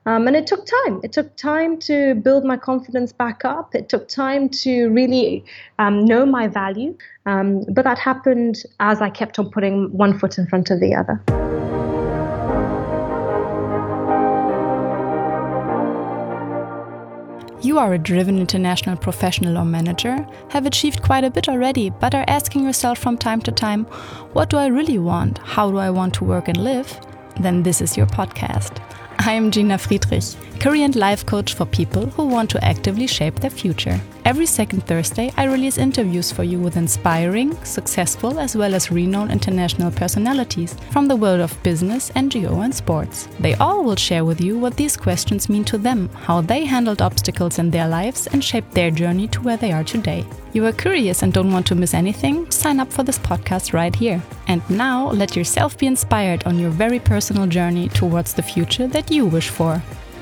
And it took time. It took time to build my confidence back up. It took time to really know my value. But that happened as I kept on putting one foot in front of the other. You are a driven international professional or manager, have achieved quite a bit already, but are asking yourself from time to time, what do I really want? How do I want to work and live? Then this is your podcast. I am Gina Friedrich, career and life coach for people who want to actively shape their future. Every second Thursday, I release interviews for you with inspiring, successful, as well as renowned international personalities from the world of business, NGO, and sports. They all will share with you what these questions mean to them, how they handled obstacles in their lives, and shaped their journey to where they are today. You are curious and don't want to miss anything? Sign up for this podcast right here. And now, let yourself be inspired on your very personal journey towards the future that you wish for.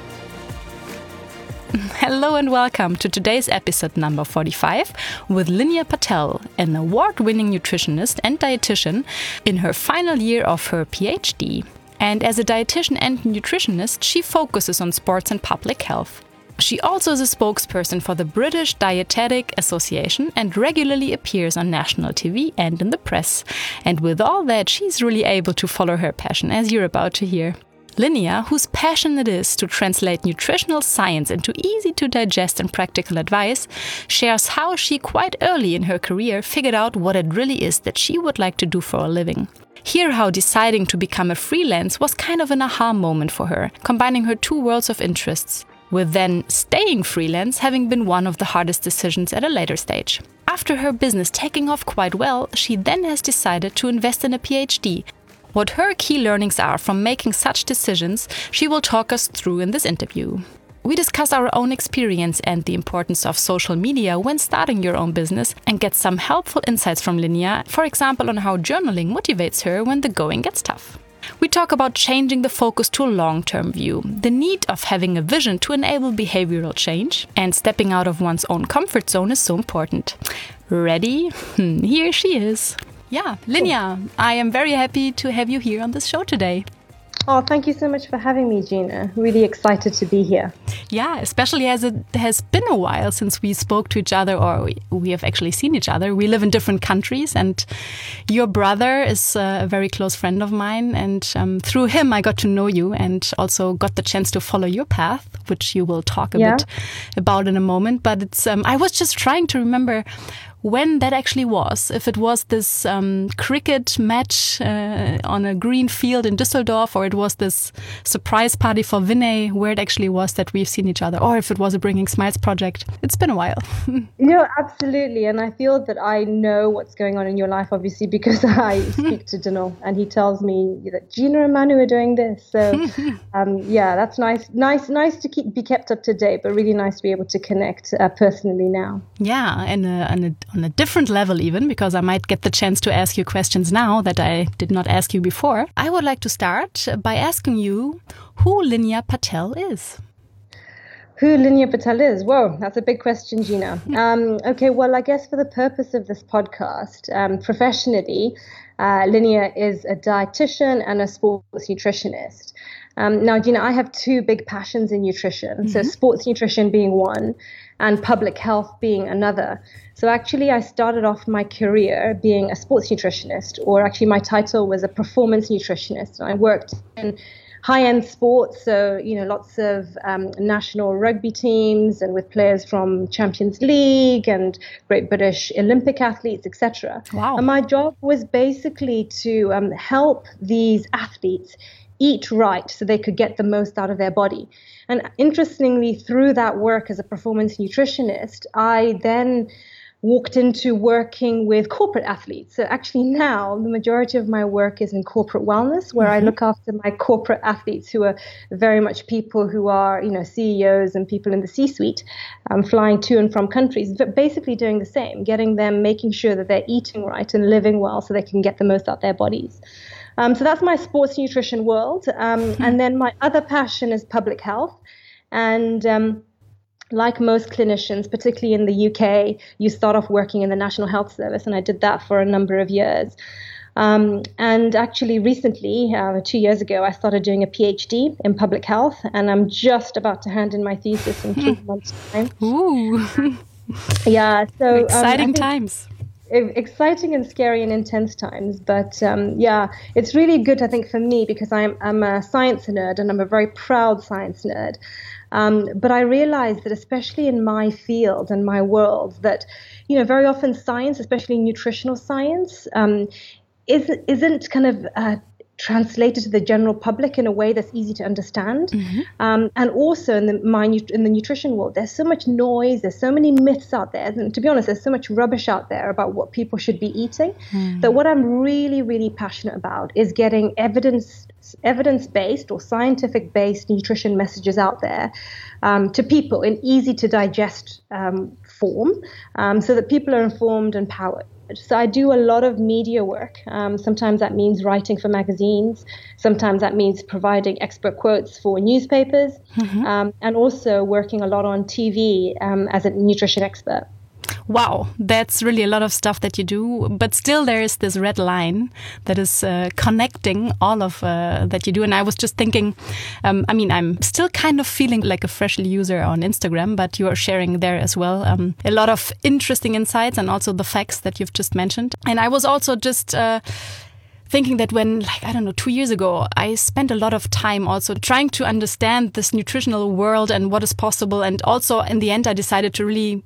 Hello and welcome to today's episode number 45 with Linia Patel, an award-winning nutritionist and dietitian in her final year of her PhD. And as a dietitian and nutritionist, she focuses on sports and public health. She also is a spokesperson for the British Dietetic Association and regularly appears on national TV and in the press. And with all that, she's really able to follow her passion, as you're about to hear. Linia, whose passion it is to translate nutritional science into easy-to-digest and practical advice, shares how she quite early in her career figured out what it really is that she would like to do for a living. Hear how deciding to become a freelance was kind of an aha moment for her, combining her two worlds of interests, with then staying freelance having been one of the hardest decisions at a later stage. After her business taking off quite well, she then has decided to invest in a PhD. What her key learnings are from making such decisions, she will talk us through in this interview. We discuss our own experience and the importance of social media when starting your own business and get some helpful insights from Linia, for example on how journaling motivates her when the going gets tough. We talk about changing the focus to a long-term view, the need of having a vision to enable behavioral change, and stepping out of one's own comfort zone is so important. Ready? Here she is. Yeah, Linia, I am very happy to have you here on this show today. Oh, thank you so much for having me, Gina. Really excited to be here. Yeah, especially as it has been a while since we spoke to each other, or we have actually seen each other. We live in different countries, and your brother is a very close friend of mine. And through him, I got to know you and also got the chance to follow your path, which you will talk a bit about in a moment. But it's I was just trying to remember when that actually was, if it was this cricket match on a green field in Düsseldorf, or it was this surprise party for Vinay, where it actually was that we've seen each other, or if it was a Bringing Smiles project. It's been a while. No, absolutely. And I feel that I know what's going on in your life, obviously, because I speak to Dino and he tells me that Gina and Manu are doing this. So yeah, that's nice to be kept up to date, but really nice to be able to connect personally now. Yeah, and on a different level even, because I might get the chance to ask you questions now that I did not ask you before. I would like to start by asking you who Linia Patel is. Who Linia Patel is? Whoa, that's a big question, Gina. Okay, well, I guess for the purpose of this podcast, professionally, Linia is a dietitian and a sports nutritionist. Now, Gina, I have two big passions in nutrition. So sports nutrition being one and public health being another. So actually, I started off my career being a sports nutritionist, or actually my title was a performance nutritionist. And I worked in high-end sports, so, lots of national rugby teams and with players from Champions League and Great British Olympic athletes, etc. Wow. And my job was basically to help these athletes eat right so they could get the most out of their body. And interestingly, through that work as a performance nutritionist, I then walked into working with corporate athletes. So actually now the majority of my work is in corporate wellness, where I look after my corporate athletes who are very much people who are, CEOs and people in the C-suite, flying to and from countries, but basically doing the same, getting them, making sure that they're eating right and living well so they can get the most out of their bodies. So that's my sports nutrition world. And then my other passion is public health. And like most clinicians, particularly in the UK, you start off working in the National Health Service, and I did that for a number of years. And actually recently, 2 years ago, I started doing a PhD in public health, and I'm just about to hand in my thesis in 3 months' time. Ooh. Yeah, so exciting times. Exciting and scary and intense times, but yeah, it's really good, I think, for me, because I'm a science nerd, and I'm a very proud science nerd. But I realized that, especially in my field and my world, that very often science, especially nutritional science, isn't kind of translated to the general public in a way that's easy to understand. And also in the nutrition world, there's so much noise, there's so many myths out there, and to be honest, there's so much rubbish out there about what people should be eating, that what I'm really, really passionate about is getting evidence-based or scientific-based nutrition messages out there to people in easy to digest form, so that people are informed and empowered. So I do a lot of media work. Sometimes that means writing for magazines. Sometimes that means providing expert quotes for newspapers, and also working a lot on TV as a nutrition expert. Wow, that's really a lot of stuff that you do, but still there is this red line that is connecting all of that you do. And I was just thinking, I'm still kind of feeling like a fresh user on Instagram, but you are sharing there as well a lot of interesting insights and also the facts that you've just mentioned. And I was also just thinking that when, 2 years ago, I spent a lot of time also trying to understand this nutritional world and what is possible. And also in the end, I decided to really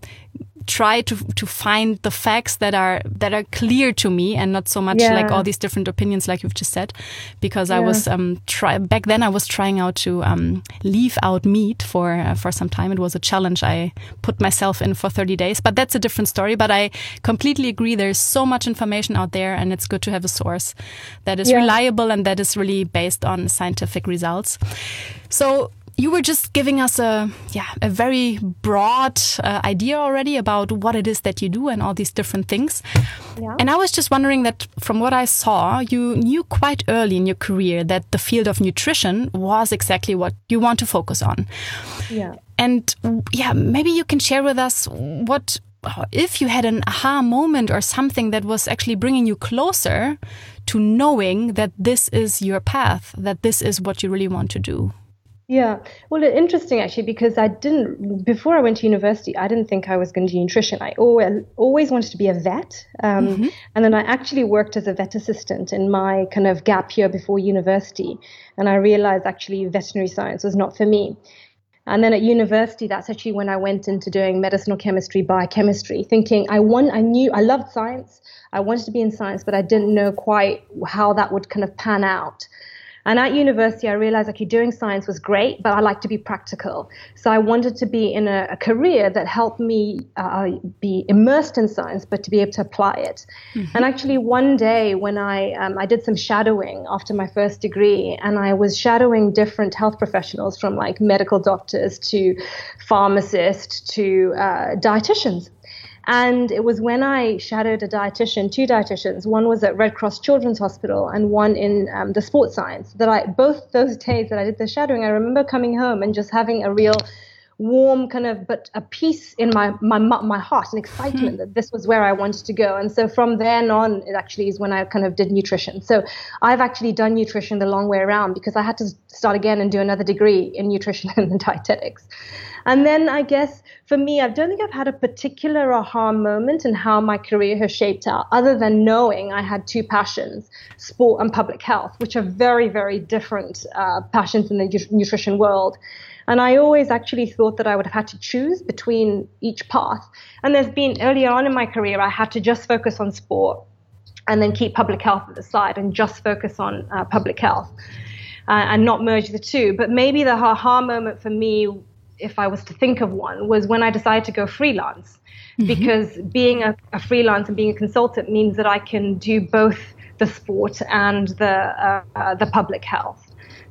try to find the facts that are clear to me, and not so much like all these different opinions like you've just said, because I was back then I was trying out to leave out meat for some time. It was a challenge I put myself in for 30 days, but that's a different story. But I completely agree, there's so much information out there, and it's good to have a source that is reliable and that is really based on scientific results. So you were just giving us a very broad idea already about what it is that you do and all these different things. Yeah. And I was just wondering that from what I saw, you knew quite early in your career that the field of nutrition was exactly what you want to focus on. Yeah. And maybe you can share with us if you had an aha moment or something that was actually bringing you closer to knowing that this is your path, that this is what you really want to do. Yeah, well, interesting actually, because before I went to university, I didn't think I was going to do nutrition. I always wanted to be a vet. And then I actually worked as a vet assistant in my kind of gap year before university. And I realized actually veterinary science was not for me. And then at university, that's actually when I went into doing medicinal chemistry, biochemistry, thinking I loved science. I wanted to be in science, but I didn't know quite how that would kind of pan out. And at university, I realized actually doing science was great, but I like to be practical. So I wanted to be in a career that helped me be immersed in science, but to be able to apply it. And actually one day when I did some shadowing after my first degree, and I was shadowing different health professionals from like medical doctors to pharmacists to dietitians. And it was when I shadowed two dietitians. One was at Red Cross Children's Hospital and one in the sports science, both those days that I did the shadowing, I remember coming home and just having a real warm but a peace in my heart and excitement that this was where I wanted to go. And so from then on, it actually is when I kind of did nutrition. So I've actually done nutrition the long way around, because I had to start again and do another degree in nutrition and dietetics. And then I guess for me, I don't think I've had a particular aha moment in how my career has shaped out, other than knowing I had two passions, sport and public health, which are very, very different passions in the nutrition world. And I always actually thought that I would have had to choose between each path. And there's been earlier on in my career, I had to just focus on sport and then keep public health at the side and just focus on public health and not merge the two. But maybe the aha moment for me, if I was to think of one, was when I decided to go freelance, because being a freelance and being a consultant means that I can do both the sport and the public health.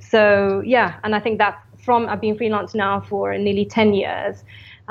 So and I think that I've been freelance now for nearly 10 years.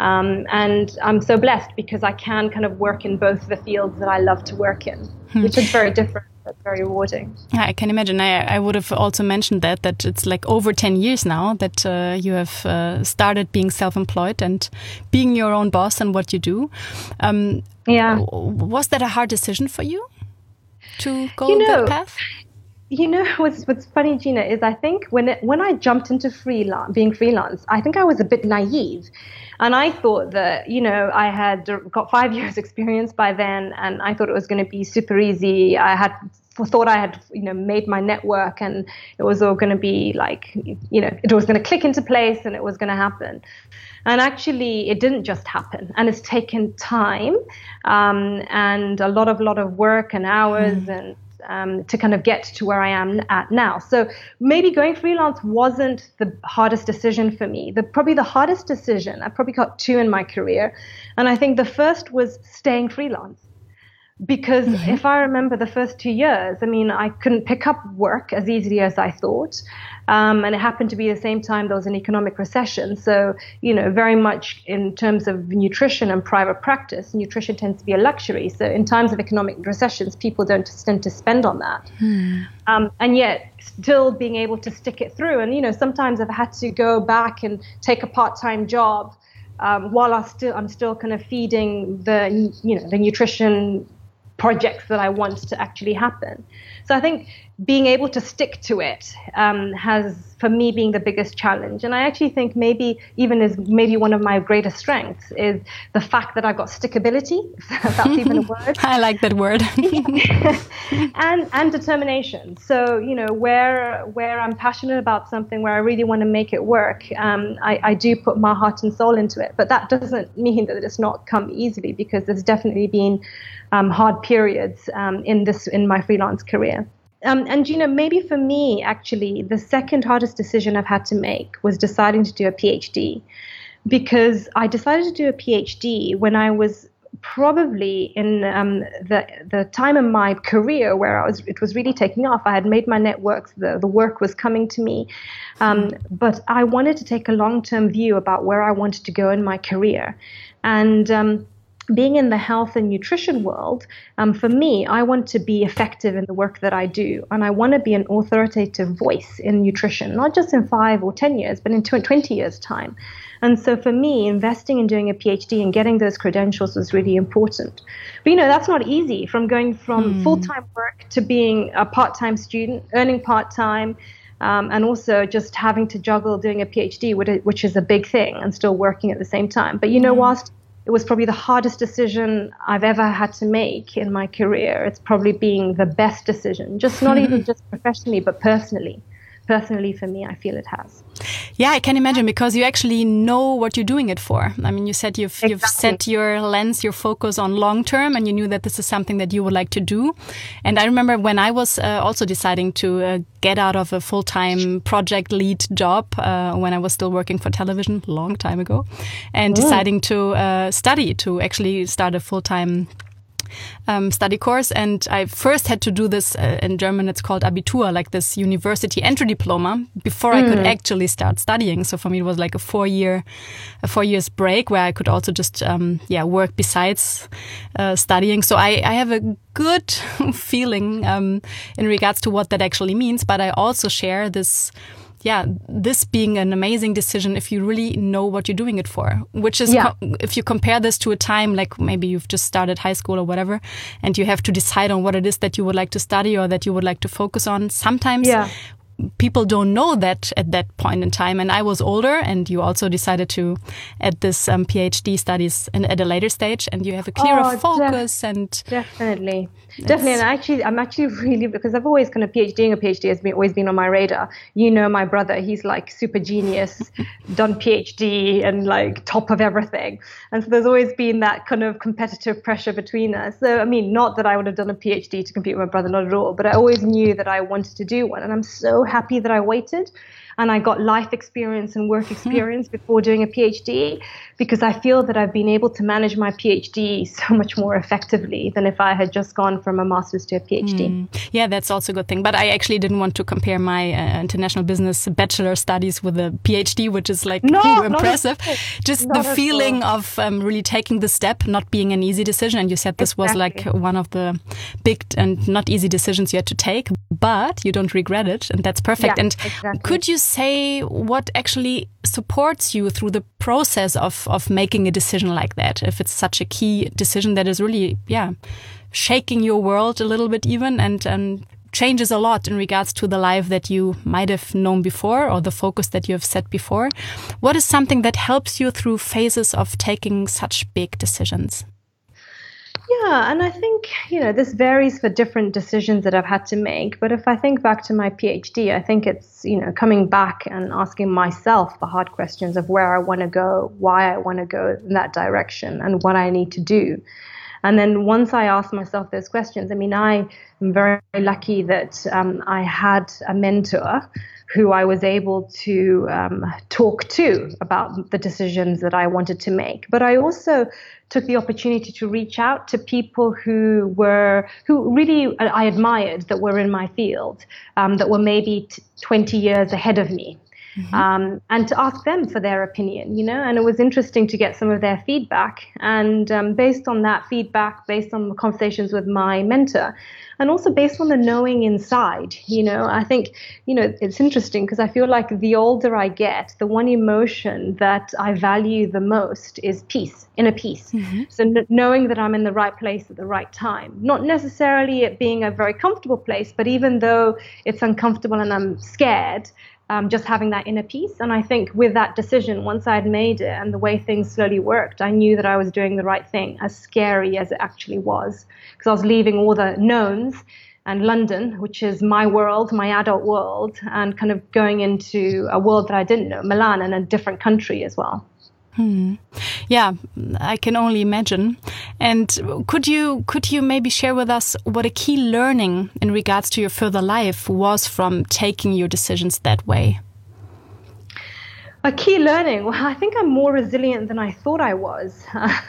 And I'm so blessed because I can kind of work in both the fields that I love to work in, which is very different, but very rewarding. I can imagine. I would have also mentioned that it's like over 10 years now that you have started being self-employed and being your own boss and what you do. Was that a hard decision for you? to go that path? What's funny, Gina, is I think when I jumped into being freelance, I think I was a bit naive. And I thought that, I had got 5 years experience by then, and I thought it was going to be super easy. Thought I had, made my network, and it was all going to be like, it was going to click into place and it was going to happen. And actually, it didn't just happen, and it's taken time and a lot of work and hours and to kind of get to where I am at now. So maybe going freelance wasn't the hardest decision for me. Probably the hardest decision, I probably got 2 in my career. And I think the first was staying freelance. Because if I remember the first 2 years, I couldn't pick up work as easily as I thought. And it happened to be the same time there was an economic recession. So, very much in terms of nutrition and private practice, nutrition tends to be a luxury. So in times of economic recessions, people don't tend to spend on that. And yet still being able to stick it through. And, sometimes I've had to go back and take a part-time job while I'm still kind of feeding the nutrition projects that I want to actually happen. So I think being able to stick to it has, for me, been the biggest challenge. And I actually think maybe one of my greatest strengths is the fact that I've got stickability, if that's even a word. I like that word. and determination. So, where I'm passionate about something, where I really want to make it work, I do put my heart and soul into it. But that doesn't mean that it's not come easily, because there's definitely been hard periods in my freelance career. And maybe for me, actually, the second hardest decision I've had to make was deciding to do a PhD, because I decided to do a PhD when I was probably in the time in my career where it was really taking off. I had made my networks, the work was coming to me, but I wanted to take a long-term view about where I wanted to go in my career. And being in the health and nutrition world, for me, I want to be effective in the work that I do. And I want to be an authoritative voice in nutrition, not just in 5 or 10 years, but in 20 years' time. And so for me, investing in doing a PhD and getting those credentials was really important. But, that's not easy, from going from full-time work to being a part-time student, earning part-time, and also just having to juggle doing a PhD, which is a big thing, and still working at the same time. But, whilst it was probably the hardest decision I've ever had to make in my career, it's probably being the best decision, just not even just professionally, but personally. Personally, for me, I feel it has. Yeah, I can imagine, because you actually know what you're doing it for. You said you've set your lens, your focus on long term, and you knew that this is something that you would like to do. And I remember when I was also deciding to get out of a full-time project lead job when I was still working for television a long time ago, and deciding to study, to actually start a full-time study course. And I first had to do this in German, it's called Abitur, like this university entry diploma, before I could actually start studying. So for me, it was like a 4 years break where I could also just work besides studying. So I have a good feeling in regards to what that actually means. But I also share this being an amazing decision if you really know what you're doing it for, which is, if you compare this to a time like maybe you've just started high school or whatever, and you have to decide on what it is that you would like to study or that you would like to focus on. Sometimes people don't know that at that point in time. And I was older, and you also decided to add this PhD studies at a later stage, and you have a clearer focus. Definitely. And I'm actually really, because I've always kind of doing a PhD has always been on my radar. My brother, he's like super genius, done PhD and like top of everything. And so there's always been that kind of competitive pressure between us. So, not that I would have done a PhD to compete with my brother, not at all, but I always knew that I wanted to do one. And I'm so happy that I waited and I got life experience and work experience before doing a PhD, because I feel that I've been able to manage my PhD so much more effectively than if I had just gone from a master's to a PhD. Yeah, that's also a good thing. But I actually didn't want to compare my international business bachelor studies with a PhD, which is like impressive. Just the feeling of really taking the step, not being an easy decision. And you said this was like one of the big and not easy decisions you had to take, but you don't regret it. And that's perfect. And could you say what actually supports you through the process of making a decision like that? If it's such a key decision that is really, shaking your world a little bit even and changes a lot in regards to the life that you might have known before or the focus that you have set before. What is something that helps you through phases of taking such big decisions? Yeah, and I think, this varies for different decisions that I've had to make. But if I think back to my PhD, I think it's, coming back and asking myself the hard questions of where I want to go, why I want to go in that direction, and what I need to do. And then once I asked myself those questions, I am very lucky that I had a mentor who I was able to talk to about the decisions that I wanted to make. But I also took the opportunity to reach out to people who really I admired, that were in my field, that were maybe 20 years ahead of me. Mm-hmm. And to ask them for their opinion, and it was interesting to get some of their feedback. And based on that feedback, based on the conversations with my mentor, and also based on the knowing inside, I think, it's interesting because I feel like the older I get, the one emotion that I value the most is peace, inner peace. Mm-hmm. So knowing that I'm in the right place at the right time, not necessarily it being a very comfortable place, but even though it's uncomfortable and I'm scared, just having that inner peace. And I think with that decision, once I'd made it and the way things slowly worked, I knew that I was doing the right thing, as scary as it actually was, because I was leaving all the knowns and London, which is my world, my adult world, and kind of going into a world that I didn't know, Milan, and a different country as well. Yeah, I can only imagine. And could you maybe share with us what a key learning in regards to your further life was from taking your decisions that way? A key learning? Well, I think I'm more resilient than I thought I was.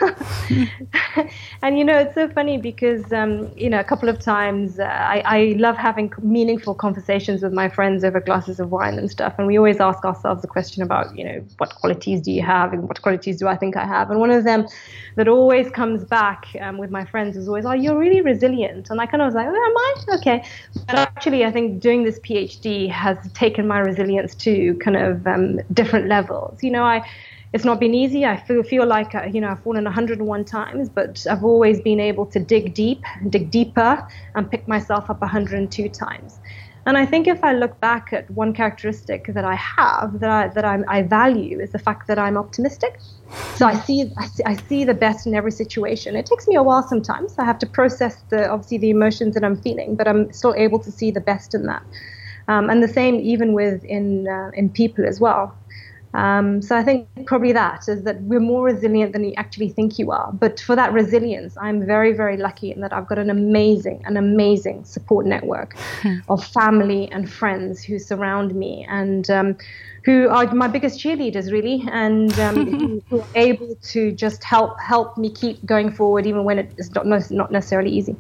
And, it's so funny because, a couple of times I love having meaningful conversations with my friends over glasses of wine and stuff. And we always ask ourselves the question about, what qualities do you have and what qualities do I think I have? And one of them that always comes back with my friends is always, oh, you're really resilient. And I kind of was like, oh, am I? Okay. But actually, I think doing this PhD has taken my resilience to kind of different levels. It's not been easy. I feel like, I've fallen 101 times, but I've always been able to dig deeper and pick myself up 102 times. And I think if I look back at one characteristic that I have, that I value, is the fact that I'm optimistic. So I see the best in every situation. It takes me a while sometimes. I have to process obviously the emotions that I'm feeling, but I'm still able to see the best in that. And the same even in people as well. So I think probably that is that we're more resilient than you actually think you are. But for that resilience, I'm very, very lucky in that I've got an amazing support network of family and friends who surround me and who are my biggest cheerleaders, really, and who are able to just help me keep going forward, even when it is not necessarily easy.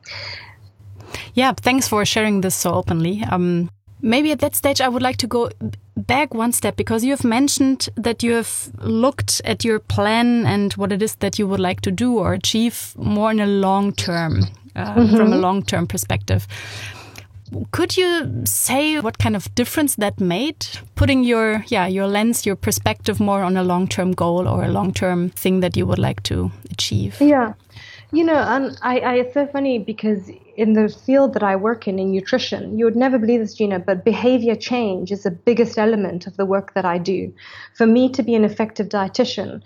Yeah, thanks for sharing this so openly. Maybe at that stage, I would like to go back one step, because you have mentioned that you have looked at your plan and what it is that you would like to do or achieve more in a long term, from a long-term perspective. Could you say what kind of difference that made, putting your lens, your perspective more on a long-term goal or a long-term thing that you would like to achieve? Yeah. And it's so funny because in the field that I work in nutrition, you would never believe this, Gina, but behavior change is the biggest element of the work that I do. For me to be an effective dietitian,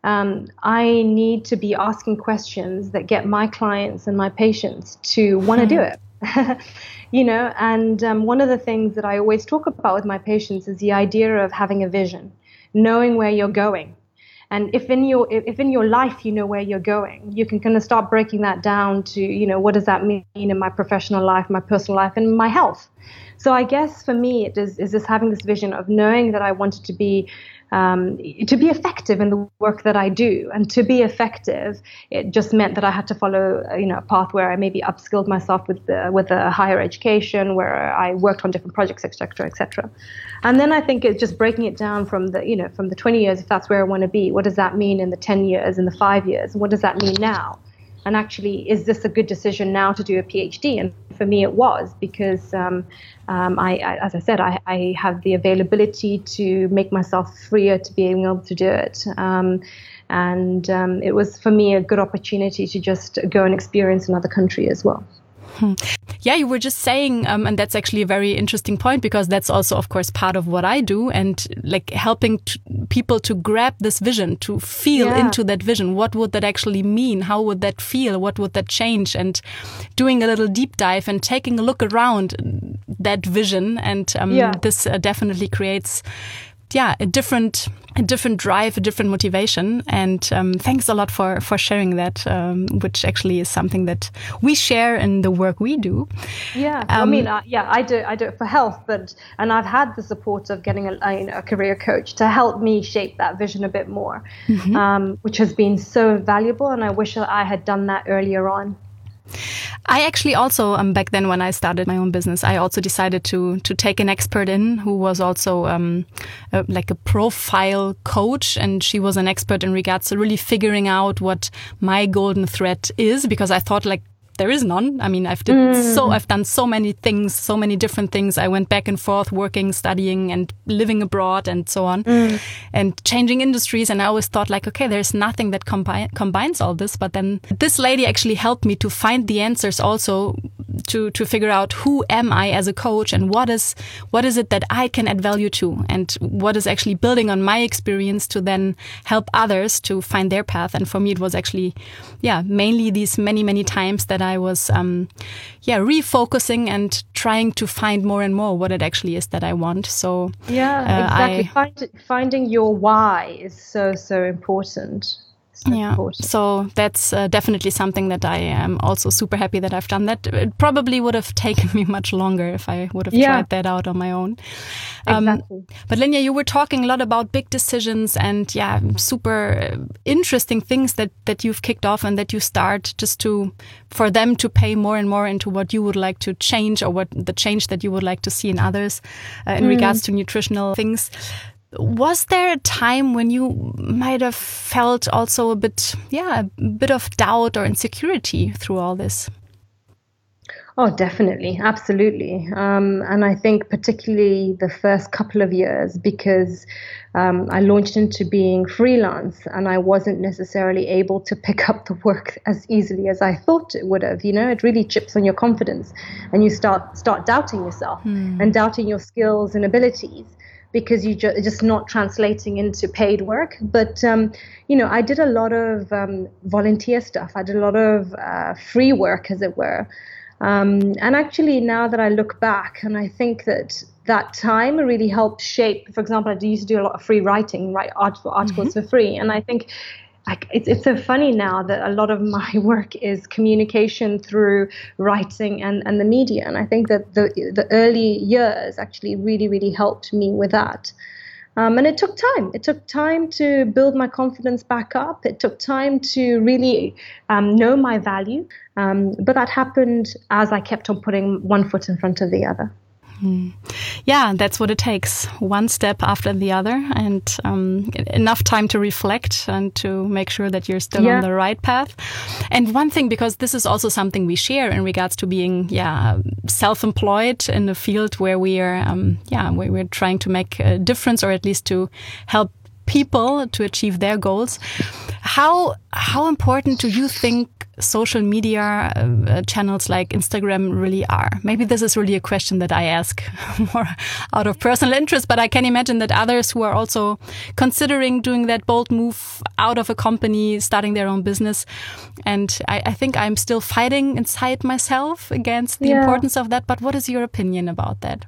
I need to be asking questions that get my clients and my patients to want to do it. And one of the things that I always talk about with my patients is the idea of having a vision, knowing where you're going. And if in your life you know where you're going, you can kind of start breaking that down to, what does that mean in my professional life, my personal life, and my health. So I guess for me, it is this having this vision of knowing that I wanted to be effective in the work that I do. And to be effective, it just meant that I had to follow, a path where I maybe upskilled myself with a higher education, where I worked on different projects, et cetera, et cetera. And then I think it's just breaking it down from the 20 years, if that's where I want to be. What does that mean in the 10 years, in the 5 years? And what does that mean now? and actually, is this a good decision now to do a PhD? And for me, it was, because as I said, I have the availability to make myself freer to being able to do it. And it was, for me, a good opportunity to just go and experience another country as well. Yeah, you were just saying, and that's actually a very interesting point, because that's also, of course, part of what I do, and like helping people to grab this vision, to feel into that vision. What would that actually mean? How would that feel? What would that change? And doing a little deep dive and taking a look around that vision. And this definitely creates a different drive, a different motivation. And thanks a lot for sharing that, which actually is something that we share in the work we do. Yeah, I mean, I do it for health, and I've had the support of getting a career coach to help me shape that vision a bit more, which has been so valuable. And I wish I had done that earlier on. I actually also, back then when I started my own business, I also decided to take an expert in who was also like a profile coach. And she was an expert in regards to really figuring out what my golden thread is, because I thought like, there is none. I mean, I've done so many things, so many different things. I went back and forth working, studying and living abroad and so on and changing industries. And I always thought like, okay, there's nothing that combines all this. But then this lady actually helped me to find the answers also to figure out who am I as a coach and what is it that I can add value to, and what is actually building on my experience to then help others to find their path. And for me, it was actually, mainly these many times that I was, refocusing and trying to find more and more what it actually is that I want. So exactly. Finding your why is so important. So that's definitely something that I am also super happy that I've done that. It probably would have taken me much longer if I would have tried that out on my own. Exactly. But Linja, you were talking a lot about big decisions and super interesting things that you've kicked off and that you start just for them to pay more and more into what you would like to change, or what the change that you would like to see in others in regards to nutritional things. Was there a time when you might have felt also a bit of doubt or insecurity through all this? Oh, definitely. Absolutely. And I think particularly the first couple of years, because I launched into being freelance and I wasn't necessarily able to pick up the work as easily as I thought it would have. You know, it really chips on your confidence and you start doubting yourself and doubting your skills and abilities, because you just not translating into paid work. But, I did a lot of volunteer stuff. I did a lot of free work, as it were. And actually, now that I look back, and I think that time really helped shape, for example, I used to do a lot of free writing, write articles for free. And I think it's so funny now that a lot of my work is communication through writing and the media. And I think that the early years actually really, really helped me with that. And it took time. It took time to build my confidence back up. It took time to really know my value. But that happened as I kept on putting one foot in front of the other. Yeah, that's what it takes. One step after the other, and enough time to reflect and to make sure that you're still on the right path. And one thing, because this is also something we share in regards to being self-employed in a field where we are we're trying to make a difference, or at least to help people to achieve their goals. How important do you think social media channels like Instagram really are? Maybe this is really a question that I ask more out of personal interest, but I can imagine that others who are also considering doing that bold move out of a company, starting their own business. And I think I'm still fighting inside myself against the importance of that. But what is your opinion about that?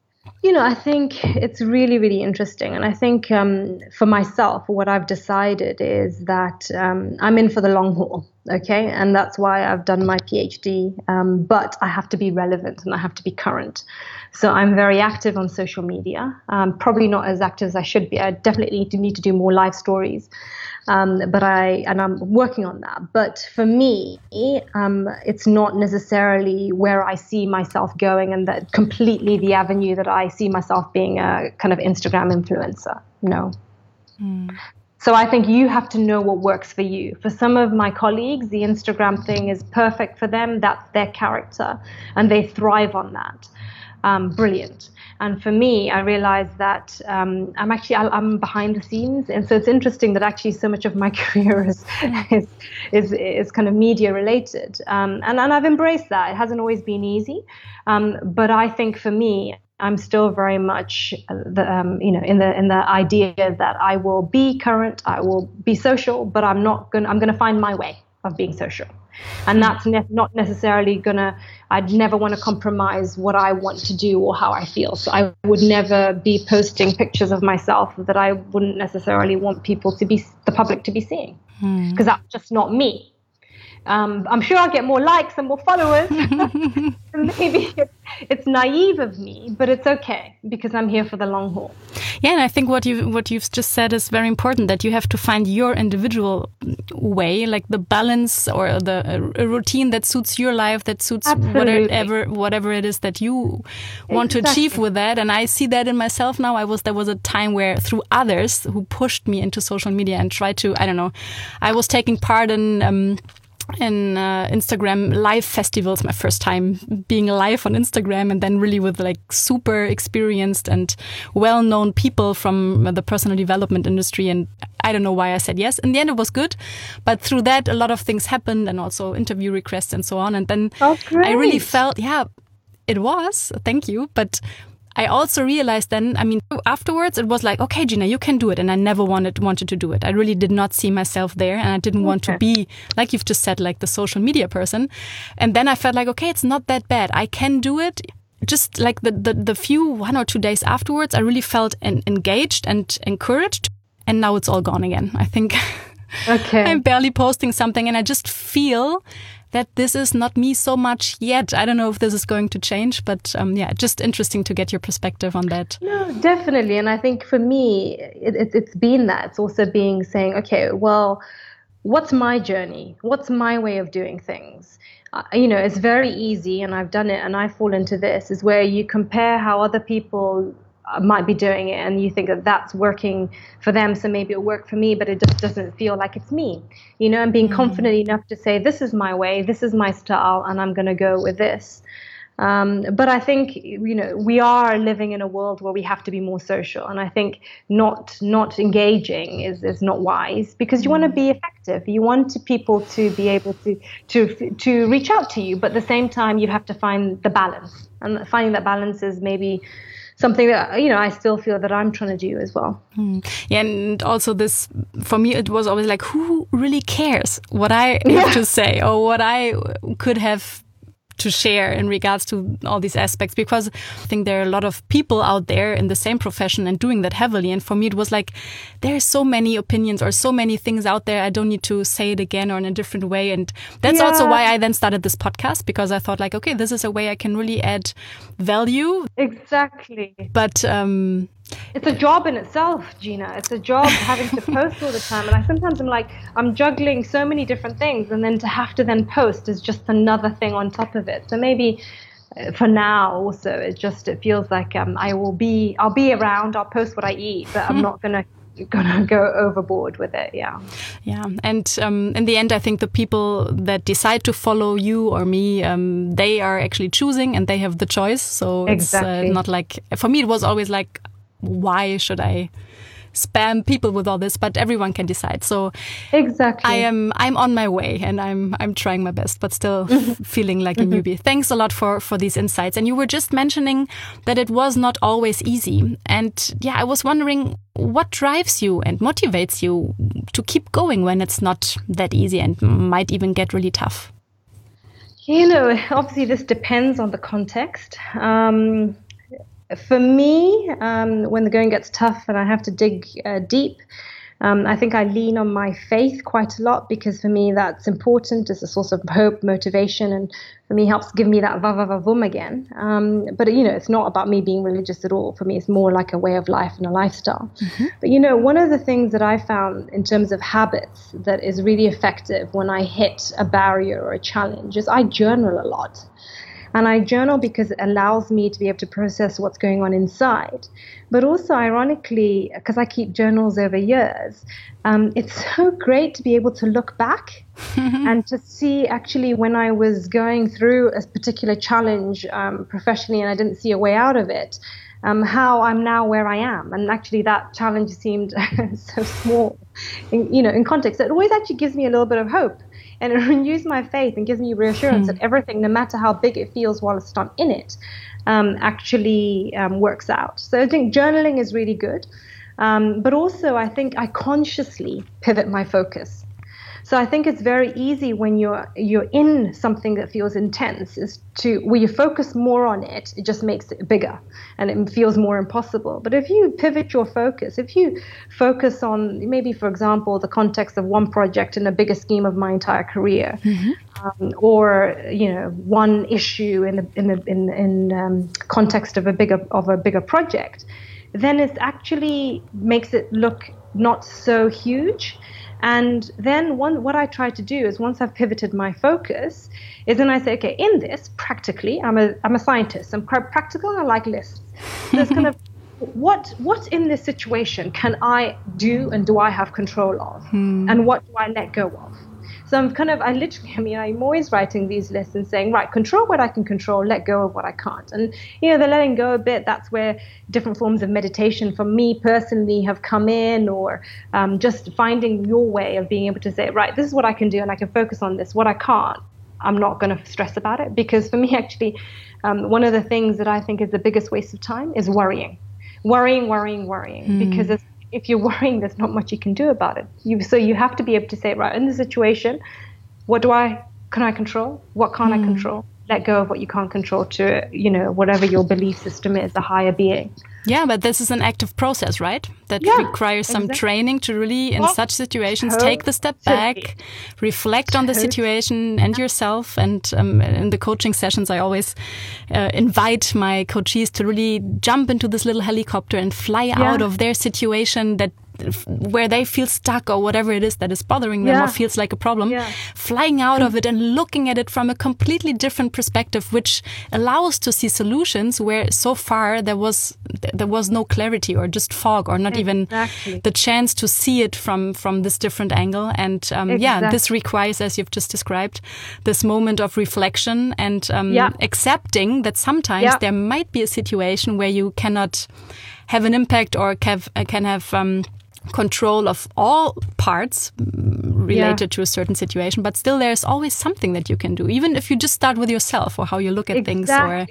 I think it's really, really interesting. And I think for myself, what I've decided is that I'm in for the long haul. Okay. And that's why I've done my PhD. But I have to be relevant and I have to be current. So I'm very active on social media, probably not as active as I should be. I definitely need to do more live stories. But I'm working on that. But for me, it's not necessarily where I see myself going, and that completely the avenue that I see myself being a kind of Instagram influencer. No. So I think you have to know what works for you. For some of my colleagues, the Instagram thing is perfect for them. That's their character, and they thrive on that. Brilliant. And for me, I realized that I'm behind the scenes, and so it's interesting that actually so much of my career is kind of media related, and I've embraced that. It hasn't always been easy, but I think for me, I'm still very much in the idea that I will be current, I will be social, but I'm going to find my way of being social. And that's not necessarily I'd never want to compromise what I want to do or how I feel. So I would never be posting pictures of myself that I wouldn't necessarily want the public to be seeing, because that's just not me. I'm sure I'll get more likes and more followers. Maybe it's naive of me, but it's okay because I'm here for the long haul. Yeah, and I think what you've just said is very important, that you have to find your individual way, like the balance or a routine that suits your life, that suits whatever it is that you want to achieve with that. And I see that in myself now. There was a time where through others who pushed me into social media and tried to, I was taking part in Instagram live festivals, my first time being live on Instagram, and then really with like super experienced and well-known people from the personal development industry. And I don't know why I said yes. In the end, it was good. But through that, a lot of things happened, and also interview requests and so on. And then I really felt, it was, thank you. But I also realized then, afterwards it was like, okay, Gina, you can do it. And I never wanted to do it. I really did not see myself there. And I didn't want to be, like you've just said, like the social media person. And then I felt like, okay, it's not that bad. I can do it. Just like the few 1 or 2 days afterwards, I really felt engaged and encouraged. And now it's all gone again. I think I'm barely posting something, and I just feel that this is not me so much yet. I don't know if this is going to change, but just interesting to get your perspective on that. No, definitely. And I think for me, it's been that. It's also saying, okay, well, what's my journey? What's my way of doing things? It's very easy, and I've done it, and I fall into this, is where you compare how other people might be doing it, and you think that that's working for them, so maybe it'll work for me, but it just doesn't feel like it's me, and being confident enough to say, this is my way, this is my style, and I'm going to go with this. But I think, we are living in a world where we have to be more social, and I think not engaging is not wise, because you want to be effective. You want people to be able to reach out to you, but at the same time, you have to find the balance, and finding that balance is maybe something that, I still feel that I'm trying to do as well. Yeah, and also this, for me, it was always like, who really cares what I have to say or what I could have to share in regards to all these aspects? Because I think there are a lot of people out there in the same profession and doing that heavily. And for me, it was like, there are so many opinions or so many things out there. I don't need to say it again or in a different way. And that's also why I then started this podcast, because I thought like, okay, this is a way I can really add value. Exactly. But it's a job in itself, Gina. It's a job having to post all the time. And sometimes I'm like, I'm juggling so many different things. And then to have to then post is just another thing on top of it. So maybe for now also, it feels like I'll be around, I'll post what I eat, but I'm not gonna go overboard with it. Yeah. And in the end, I think the people that decide to follow you or me, they are actually choosing and they have the choice. So it's not like, for me, it was always like, why should I spam people with all this? But everyone can decide. So I'm on my way, and I'm trying my best, but still feeling like a newbie. Thanks a lot for these insights. And you were just mentioning that it was not always easy. And I was wondering, what drives you and motivates you to keep going when it's not that easy and might even get really tough? Obviously this depends on the context. For me, when the going gets tough and I have to dig deep, I think I lean on my faith quite a lot, because for me that's important. It's a source of hope, motivation, and for me helps give me that va-va-va-vum again. But it's not about me being religious at all. For me, it's more like a way of life and a lifestyle. But one of the things that I found in terms of habits that is really effective when I hit a barrier or a challenge is I journal a lot. And I journal because it allows me to be able to process what's going on inside. But also, ironically, because I keep journals over years, it's so great to be able to look back and to see actually when I was going through a particular challenge professionally and I didn't see a way out of it, how I'm now where I am. And actually that challenge seemed so small, in context. So it always actually gives me a little bit of hope. And it renews my faith and gives me reassurance that everything, no matter how big it feels while it's not in it, actually works out. So I think journaling is really good. But also I think I consciously pivot my focus. So I think it's very easy when you're in something that feels intense where you focus more on it, it just makes it bigger and it feels more impossible. But if you pivot your focus, if you focus on maybe, for example, the context of one project in a bigger scheme of my entire career, or one issue in the context of a bigger project, then it actually makes it look not so huge. And then what I try to do is once I've pivoted my focus is then I say, okay, in this, practically, I'm a scientist. I'm quite practical and I like lists. So it's kind of what in this situation can I do and do I have control of? And what do I let go of? So I'm always writing these lists and saying, right, control what I can control, let go of what I can't. And, the letting go a bit, that's where different forms of meditation for me personally have come in, or just finding your way of being able to say, right, this is what I can do and I can focus on this. What I can't, I'm not going to stress about it. Because for me, actually, one of the things that I think is the biggest waste of time is worrying. Because if you're worrying, there's not much you can do about it. So you have to be able to say, right, in this situation, what can I control? What can't I control? Let go of what you can't control to, whatever your belief system is, a higher being. Yeah, but this is an active process, right? That requires some training to really, in such situations, take the step back, reflect on the situation and yourself. And in the coaching sessions, I always invite my coachees to really jump into this little helicopter and fly out of their situation where they feel stuck or whatever it is that is bothering them or feels like a problem, flying out of it and looking at it from a completely different perspective, which allows to see solutions where so far there was no clarity or just fog or not even the chance to see it from this different angle. And this requires, as you've just described, this moment of reflection and accepting that sometimes there might be a situation where you cannot have an impact or can have control of all parts related to a certain situation, but still there's always something that you can do, even if you just start with yourself or how you look at things, or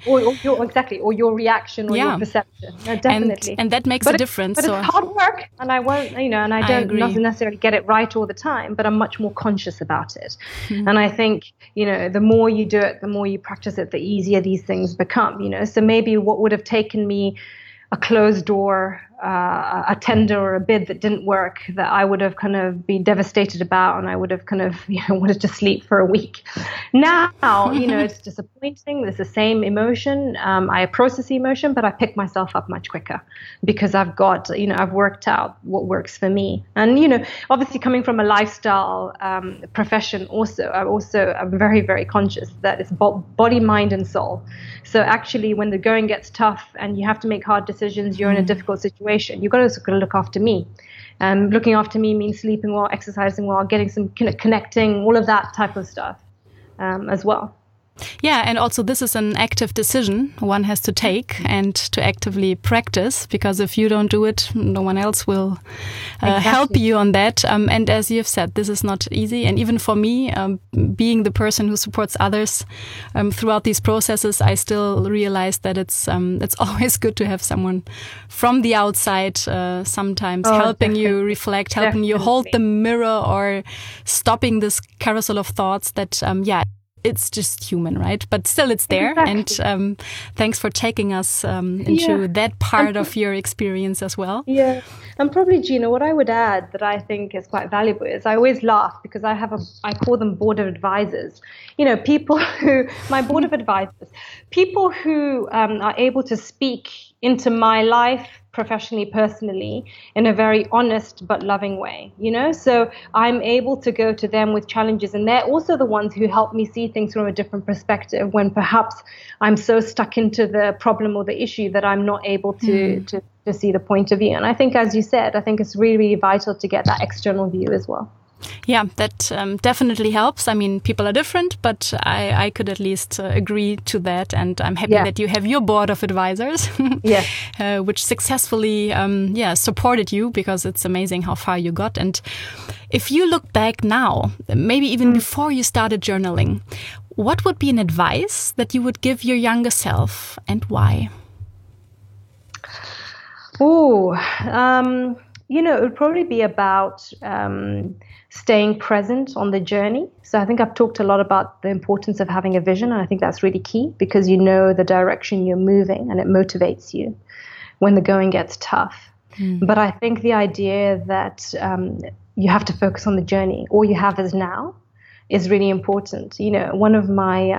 your reaction or your perception. No, definitely, and that makes a difference. But it's hard work, and I won't, and I don't necessarily get it right all the time, but I'm much more conscious about it. And I think, the more you do it, the more you practice it, the easier these things become. So maybe what would have taken me a closed door, a tender or a bid that didn't work, that I would have kind of been devastated about, and I would have kind of wanted to sleep for a week. Now, it's disappointing. It's the same emotion. I process the emotion, but I pick myself up much quicker because I've got, I've worked out what works for me. And, obviously coming from a lifestyle profession also, I'm very, very conscious that it's body, mind, and soul. So actually when the going gets tough and you have to make hard decisions, you're in a difficult situation, you've got to look after me. Looking after me means sleeping well, exercising well, getting some connecting, all of that type of stuff as well. Yeah, and also this is an active decision one has to take and to actively practice, because if you don't do it, no one else will help you on that. And as you've said, this is not easy. And even for me, being the person who supports others throughout these processes, I still realize that it's always good to have someone from the outside sometimes helping you reflect, helping you hold the mirror, or stopping this carousel of thoughts that, it's just human, right? But still it's there. Exactly. And thanks for taking us into that part of your experience as well. Yeah. And probably, Gina, what I would add that I think is quite valuable is I always laugh because I call them board of advisors. My board of advisors, people who are able to speak into my life, professionally, personally, in a very honest but loving way, So I'm able to go to them with challenges, and they're also the ones who help me see things from a different perspective when perhaps I'm so stuck into the problem or the issue that I'm not able to see the point of view. And I think, as you said, I think it's really, really vital to get that external view as well. Yeah, that definitely helps. I mean, people are different, but I could at least agree to that. And I'm happy that you have your board of advisors, which successfully, supported you, because it's amazing how far you got. And if you look back now, maybe even before you started journaling, what would be an advice that you would give your younger self, and why? It would probably be about staying present on the journey. So I think I've talked a lot about the importance of having a vision, and I think that's really key, because you know the direction you're moving and it motivates you when the going gets tough. But I think the idea that you have to focus on the journey, all you have is now, is really important. One of my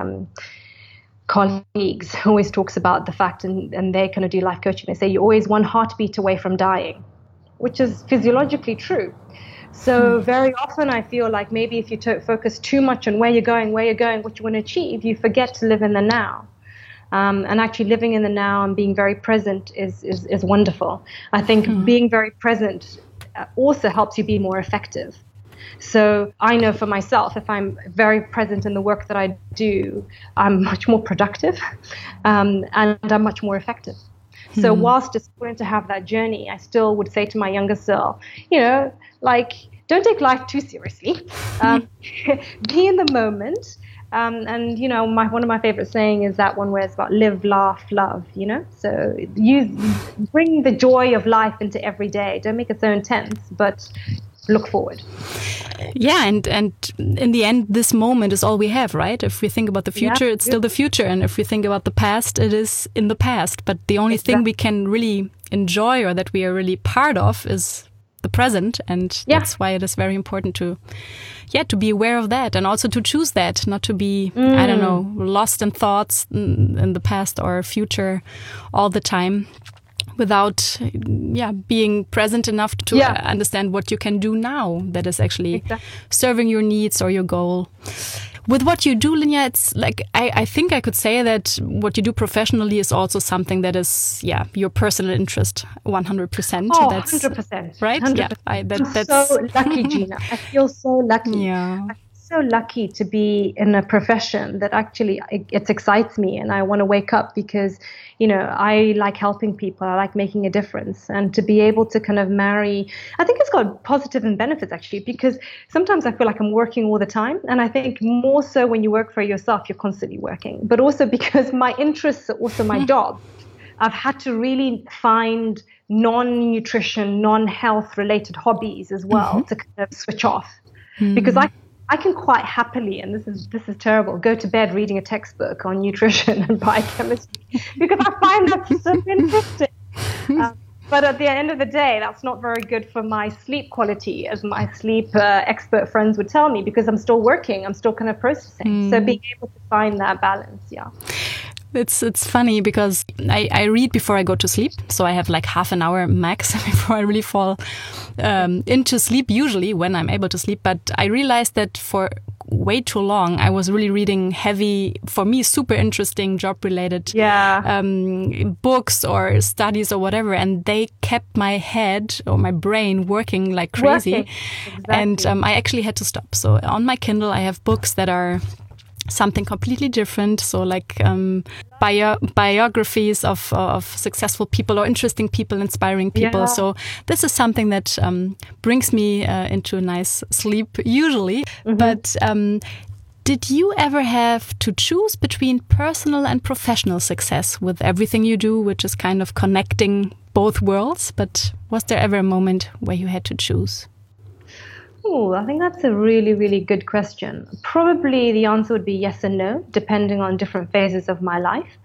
colleagues always talks about the fact, and they kind of do life coaching, they say you're always one heartbeat away from dying, which is physiologically true. So very often I feel like maybe if you focus too much on where you're going, what you want to achieve, you forget to live in the now. And actually living in the now and being very present is wonderful. I think being very present also helps you be more effective. So I know for myself, if I'm very present in the work that I do, I'm much more productive and I'm much more effective. So whilst just going to have that journey, I still would say to my younger self, don't take life too seriously. Be in the moment. And one of my favorite saying is that one where it's about live, laugh, love, So bring the joy of life into every day. Don't make it so intense, but look forward. Yeah, and in the end, this moment is all we have, right? If we think about the future, it's still the future. And if we think about the past, it is in the past. But the only thing we can really enjoy, or that we are really part of, is the present. And that's why it is very important to be aware of that, and also to choose that, not to be, lost in thoughts in the past or future all the time, without being present enough to understand what you can do now that is actually serving your needs or your goal. With what you do, Linya, it's like, I think I could say that what you do professionally is also something that is, your personal interest, 100%. Oh, that's 100%. Right? 100%. Yeah. That's so lucky, Gina. I feel so lucky. Yeah. I'm so lucky to be in a profession that actually it excites me, and I want to wake up because, I like helping people. I like making a difference, and to be able to kind of marry, I think it's got positive and benefits actually, because sometimes I feel like I'm working all the time. And I think more so when you work for yourself, you're constantly working, but also because my interests are also my job. I've had to really find non-nutrition, non-health related hobbies as well to kind of switch off, because I can quite happily, and this is terrible, go to bed reading a textbook on nutrition and biochemistry because I find that so interesting. But at the end of the day, that's not very good for my sleep quality, as my sleep expert friends would tell me, because I'm still working, I'm still kind of processing. So being able to find that balance, It's funny because I read before I go to sleep. So I have like half an hour max before I really fall into sleep, usually when I'm able to sleep. But I realized that for way too long, I was really reading heavy, for me, super interesting job-related books or studies or whatever. And they kept my head or my brain working like crazy. Exactly. And I actually had to stop. So on my Kindle, I have books that are something completely different. So like biographies of successful people or interesting people, inspiring people. Yeah. So this is something that brings me into a nice sleep usually. But did you ever have to choose between personal and professional success with everything you do, which is kind of connecting both worlds? But was there ever a moment where you had to choose? Oh, I think that's a really, really good question. Probably the answer would be yes and no, depending on different phases of my life.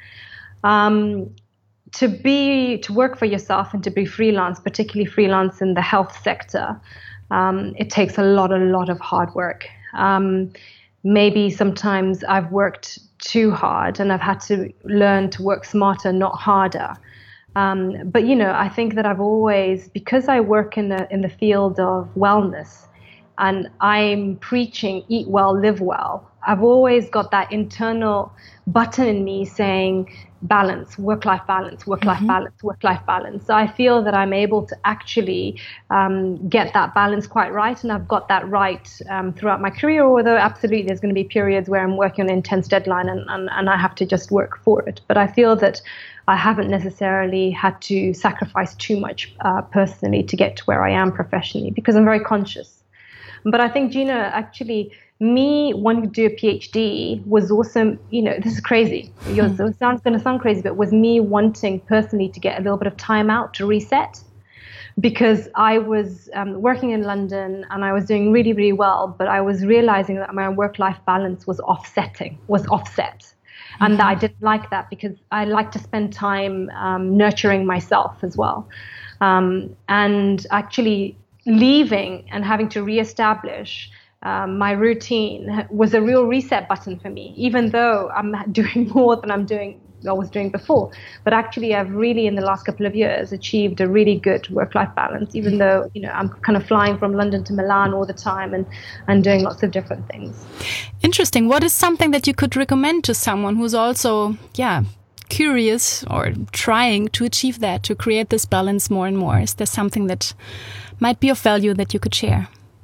To work for yourself and to be freelance, particularly freelance in the health sector, it takes a lot of hard work. Maybe sometimes I've worked too hard and I've had to learn to work smarter, not harder. But I think that I've always, because I work in the field of wellness, and I'm preaching eat well, live well, I've always got that internal button in me saying balance, work-life balance, work-life balance, work-life balance. So I feel that I'm able to actually get that balance quite right, and I've got that right throughout my career, although absolutely there's going to be periods where I'm working on an intense deadline and I have to just work for it. But I feel that I haven't necessarily had to sacrifice too much personally to get to where I am professionally, because I'm very conscious. But I think, Gina, actually, me wanting to do a PhD was also, this is crazy. It's going to sound crazy, but was me wanting personally to get a little bit of time out to reset. Because I was working in London and I was doing really, really well, but I was realizing that my work-life balance was offset. And that I didn't like that, because I like to spend time nurturing myself as well. And actually leaving and having to reestablish my routine was a real reset button for me, even though I'm doing more than I was doing before. But actually, I've really, in the last couple of years, achieved a really good work-life balance, even though, I'm kind of flying from London to Milan all the time and doing lots of different things. Interesting. What is something that you could recommend to someone who's also, curious or trying to achieve that, to create this balance more and more? Is there something that might be of value that you could share?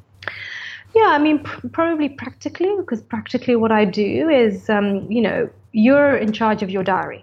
Yeah, I mean, probably practically, because practically what I do is, you're in charge of your diary.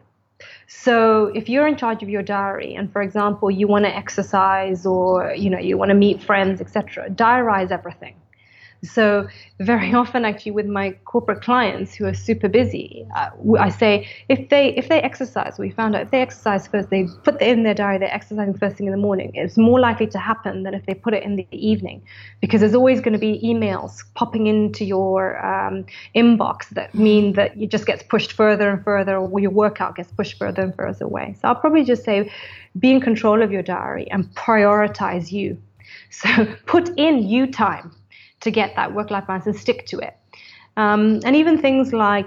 So if you're in charge of your diary and, for example, you want to exercise or, you want to meet friends, etc., diarize everything. So very often, actually, with my corporate clients who are super busy, I say if they exercise, we found out if they exercise first, they put it in their diary, they're exercising first thing in the morning. It's more likely to happen than if they put it in the evening, because there's always going to be emails popping into your inbox that mean that it just gets pushed further and further, or your workout gets pushed further and further away. So I'll probably just say, be in control of your diary and prioritize you. So put in you time to get that work-life balance and stick to it. And even things like,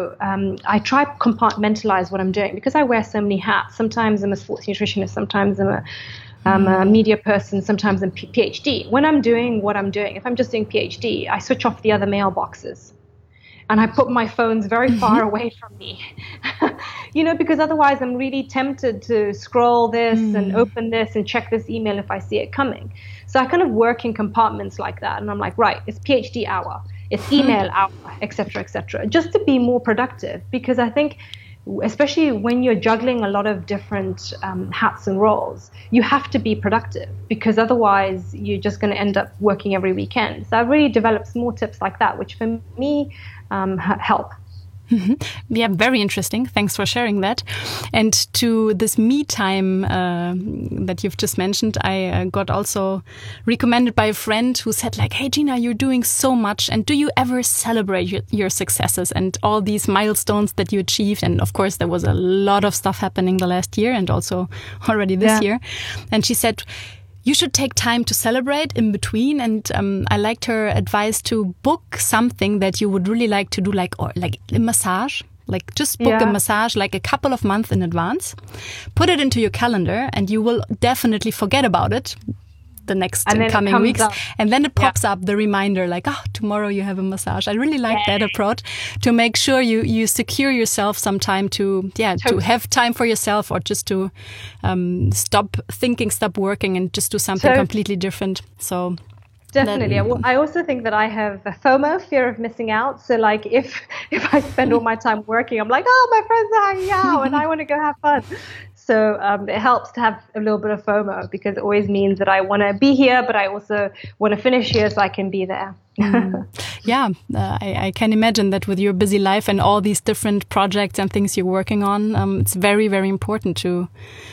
I try to compartmentalize what I'm doing, because I wear so many hats. Sometimes I'm a sports nutritionist, sometimes I'm a media person, sometimes I'm PhD. When I'm doing what I'm doing, if I'm just doing PhD, I switch off the other mailboxes. And I put my phones very far away from me, because otherwise I'm really tempted to scroll this and open this and check this email if I see it coming. So I kind of work in compartments like that. And I'm like, right, it's PhD hour, it's email hour, et cetera, just to be more productive. Because I think, especially when you're juggling a lot of different hats and roles, you have to be productive, because otherwise you're just going to end up working every weekend. So I've really developed small tips like that, which for me help. Yeah, very interesting. Thanks for sharing that. And to this me time that you've just mentioned, I got also recommended by a friend who said like, hey, Gina, you're doing so much. And do you ever celebrate your successes and all these milestones that you achieved? And of course, there was a lot of stuff happening the last year and also already this year. And she said, you should take time to celebrate in between. And I liked her advice to book something that you would really like to do, like a massage. Like just book a massage like a couple of months in advance. Put it into your calendar and you will definitely forget about it the next coming weeks. And then it pops up, the reminder, like, oh, tomorrow you have a massage. I really like that approach, to make sure you secure yourself some time to have time for yourself, or just to stop thinking, stop working, and just do something completely different. So definitely. I also think that I have a FOMO, fear of missing out. So like if I spend all my time working, I'm like, oh, my friends are hanging out and I want to go have fun. So it helps to have a little bit of FOMO, because it always means that I want to be here, but I also want to finish here so I can be there. I can imagine that with your busy life and all these different projects and things you're working on, it's very, very important to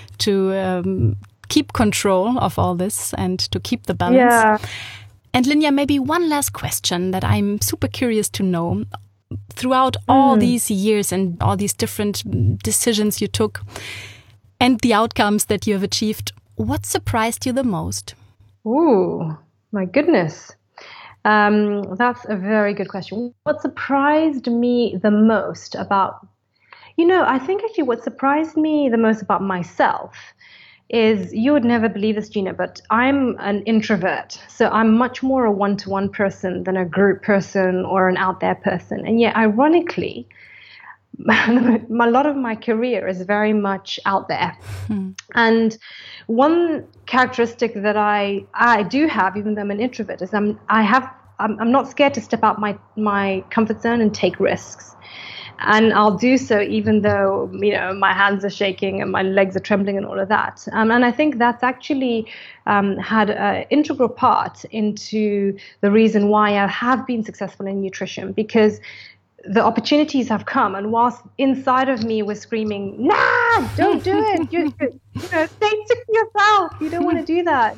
keep control of all this and to keep the balance. Yeah. And Linya, maybe one last question that I'm super curious to know. Throughout all these years and all these different decisions you took, and the outcomes that you have achieved, what surprised you the most? Ooh, my goodness. That's a very good question. What surprised me the most about... I think actually what surprised me the most about myself is, you would never believe this, Gina, but I'm an introvert. So I'm much more a one-to-one person than a group person or an out there person. And yet, ironically, a lot of my career is very much out there. And one characteristic that I do have, even though I'm an introvert, is I'm not scared to step out my comfort zone and take risks. And I'll do so even though, my hands are shaking and my legs are trembling and all of that. And I think that's actually had an integral part into the reason why I have been successful in nutrition, because the opportunities have come. And whilst inside of me was screaming, nah, don't do it. Stay sick to yourself. You don't want to do that.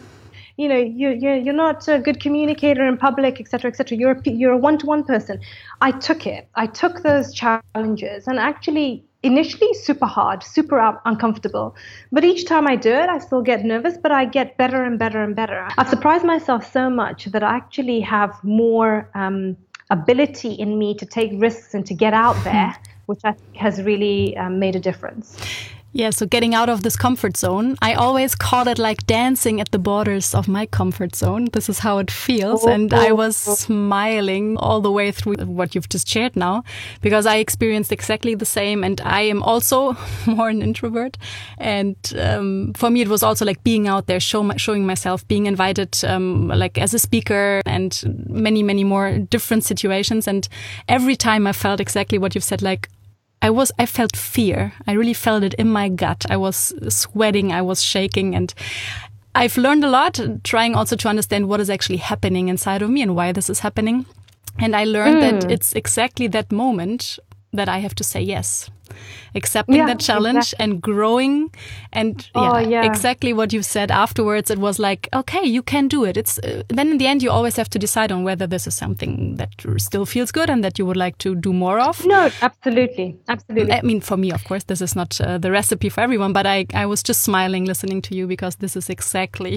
You're not a good communicator in public, et cetera, et cetera. You're a one-to-one person. I took it. I took those challenges, and actually initially super hard, super uncomfortable. But each time I do it, I still get nervous, but I get better and better and better. I've surprised myself so much that I actually have more ability in me to take risks and to get out there, which I think has really made a difference. Yeah, so getting out of this comfort zone, I always call it like dancing at the borders of my comfort zone. This is how it feels. And I was smiling all the way through what you've just shared now, because I experienced exactly the same. And I am also more an introvert. And for me, it was also like being out there, showing myself, being invited like as a speaker, and many, many more different situations. And every time I felt exactly what you've said, like, I felt fear. I really felt it in my gut. I was sweating. I was shaking. And I've learned a lot, trying also to understand what is actually happening inside of me and why this is happening. And I learned that it's exactly that moment that I have to say yes. Accepting that challenge and growing, and exactly what you said afterwards. It was like, okay, you can do it. It's then in the end you always have to decide on whether this is something that still feels good and that you would like to do more of. No, absolutely. I mean, for me, of course, this is not the recipe for everyone, but I was just smiling listening to you, because this is exactly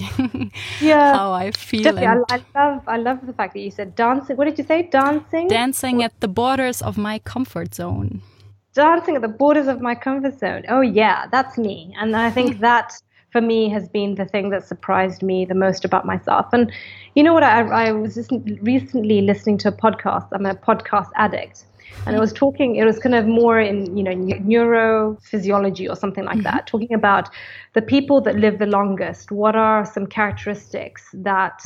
how I feel. Definitely. I love the fact that you said dancing. What did you say? Dancing at the borders of my comfort zone. Dancing at the borders of my comfort zone. Oh, yeah, that's me. And I think that, for me, has been the thing that surprised me the most about myself. And you know what? I was just recently listening to a podcast. I'm a podcast addict. And it was kind of more in, neurophysiology or something like that, talking about the people that live the longest. What are some characteristics that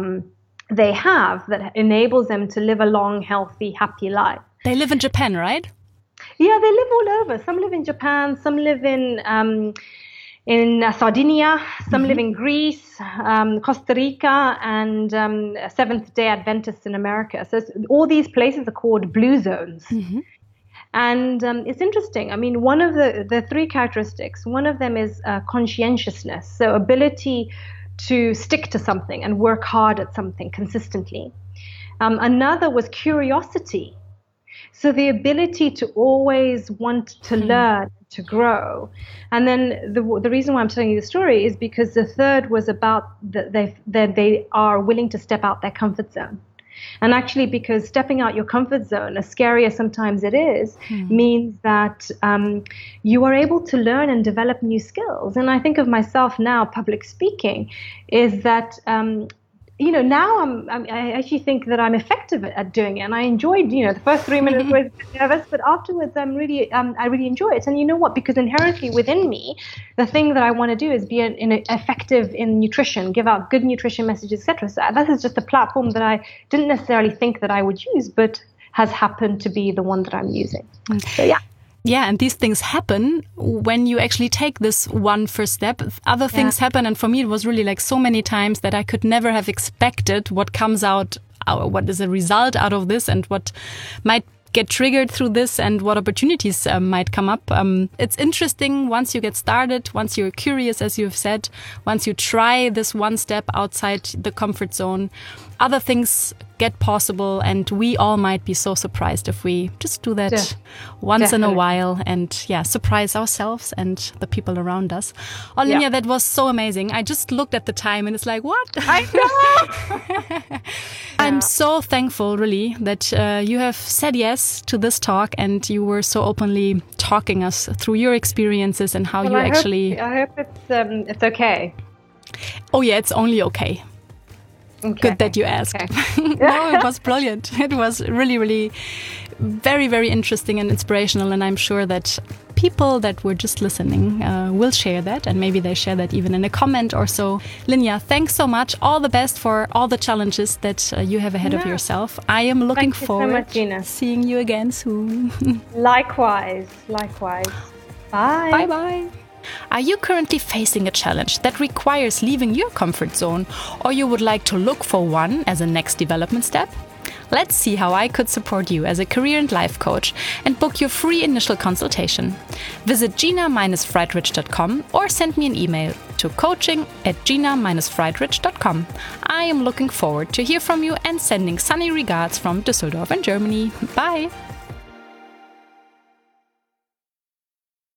they have that enables them to live a long, healthy, happy life? They live in Japan, right? Yeah, they live all over. Some live in Japan, some live in Sardinia, some live in Greece, Costa Rica, and Seventh-day Adventists in America. So all these places are called blue zones. And it's interesting. I mean, one of the three characteristics, one of them is conscientiousness, so ability to stick to something and work hard at something consistently. Another was curiosity. So the ability to always want to learn, to grow. And then the reason why I'm telling you the story is because the third was about that they are willing to step out their comfort zone. And actually, because stepping out your comfort zone, as scary as sometimes it is, means that you are able to learn and develop new skills. And I think of myself now, public speaking, is that now I actually think that I'm effective at doing it, and I enjoyed, the first 3 minutes was nervous, but afterwards I really enjoy it. And you know what? Because inherently within me, the thing that I want to do is be effective in nutrition, give out good nutrition messages, etc. So that is just a platform that I didn't necessarily think that I would use, but has happened to be the one that I'm using. So yeah. Yeah, and these things happen when you actually take this one first step. Other things happen, and for me it was really like so many times that I could never have expected what comes out, what is a result out of this, and what might get triggered through this, and what opportunities might come up. It's interesting once you get started, once you're curious, as you've said, once you try this one step outside the comfort zone. other things get possible, and we all might be so surprised if we just do that once in a while and surprise ourselves and the people around us. Oh, Linja, that was so amazing. I just looked at the time and it's like, what? I know. I'm so thankful, really, that you have said yes to this talk and you were so openly talking us through your experiences and how I hope it's okay. Oh yeah, it's only okay. Good that you asked. Okay. No, it was brilliant. It was really, really very, very interesting and inspirational. And I'm sure that people that were just listening will share that. And maybe they share that even in a comment or so. Linja, thanks so much. All the best for all the challenges that you have ahead of yourself. I am looking forward to seeing you again soon. Likewise. Bye. Bye-bye. Are you currently facing a challenge that requires leaving your comfort zone, or you would like to look for one as a next development step? Let's see how I could support you as a career and life coach and book your free initial consultation. Visit gina-friedrich.com or send me an email to coaching@gina-friedrich.com. I am looking forward to hear from you and sending sunny regards from Düsseldorf in Germany. Bye!